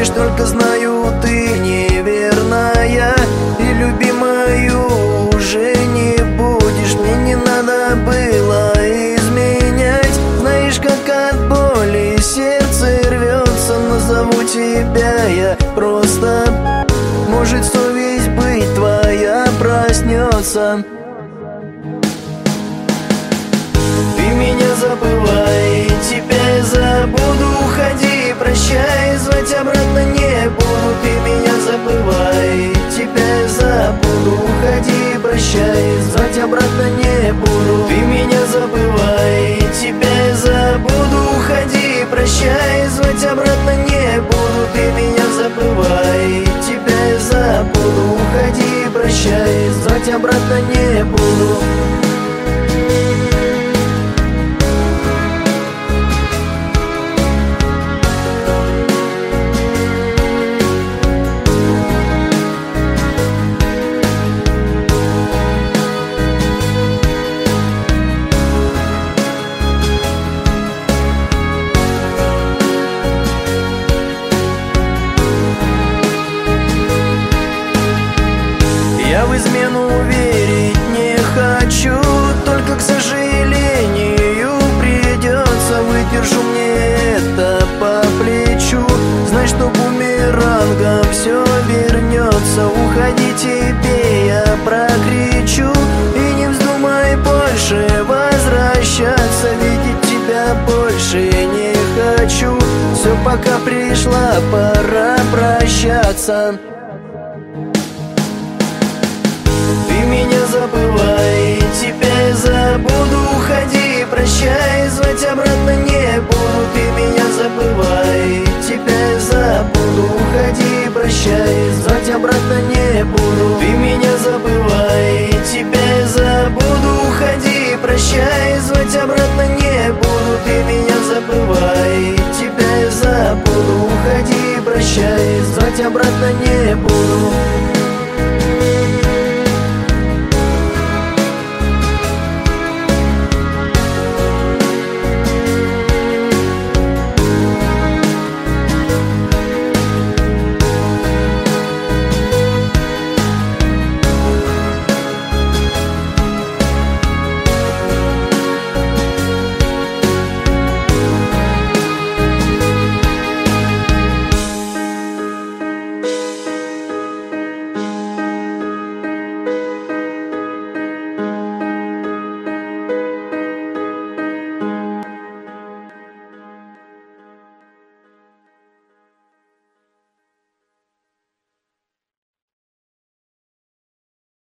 лишь только знаю, ты неверная, и любимою уже не будешь. Мне не надо было изменять. Знаешь, как от боли сердце рвется, назову тебя я просто. Может, совесть быть твоя проснется. Ты меня забывай, тебя я забуду. Уходи, прощай, звать обратно не буду. Ты меня забывай, тебя я забуду. Уходи, прощай, звать обратно не буду. Ты меня забывай, тебя я забуду. Уходи, прощай, звать обратно не буду. Ты меня забывай, тебя я забуду. Уходи, прощай, звать обратно не буду. Я в измену верить не хочу, только, к сожалению, придется. Выдержу мне это по плечу. Знай, что бумерангом все вернется. Уходи, тебе я прокричу. И не вздумай больше возвращаться. Видеть тебя больше не хочу. Все, пока пришла пора прощаться. Ты меня забывай, тебя я забуду. Уходи, прощай, звать обратно не буду.